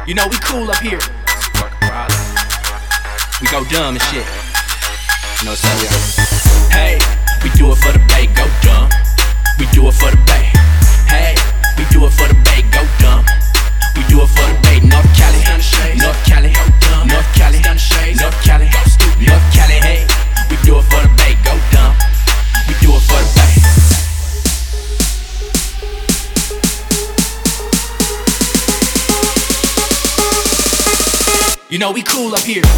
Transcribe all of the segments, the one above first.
You know we cool up here. We go dumb and shit. You know what I'm saying? Hey, we do it for the Bay, go dumb. We do it for the Bay. Hey, we do it for the Bay, go dumb. We do it for the Bay, North Cali, North Cali, North Cali, North Cali, North Cali. Hey, we do it for the Bay, go dumb. We do it for the Bay. You know we cool up here.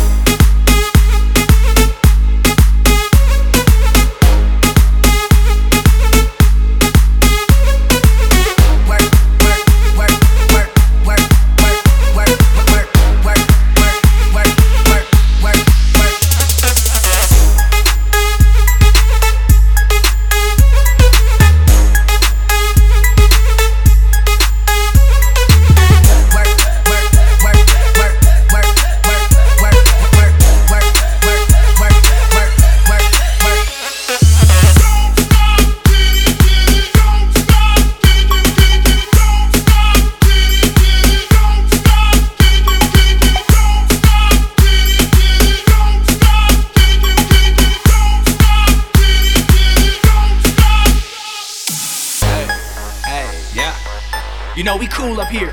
You know we cool up here.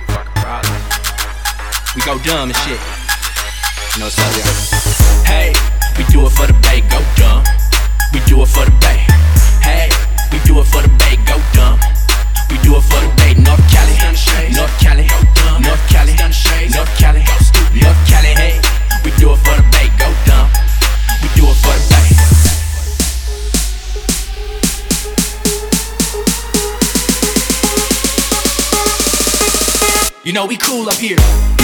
We go dumb and shit. You know what I'm saying? Hey, we do it for the Bay, go dumb. We do it for the Bay. Hey, we do it for the Bay, go dumb. We do it for the Bay, North Cali, North Cali, North Cali, North Cali, North Cali. Hey, we do it for the Bay, go dumb. We do it for the Bay. You know we cool up here.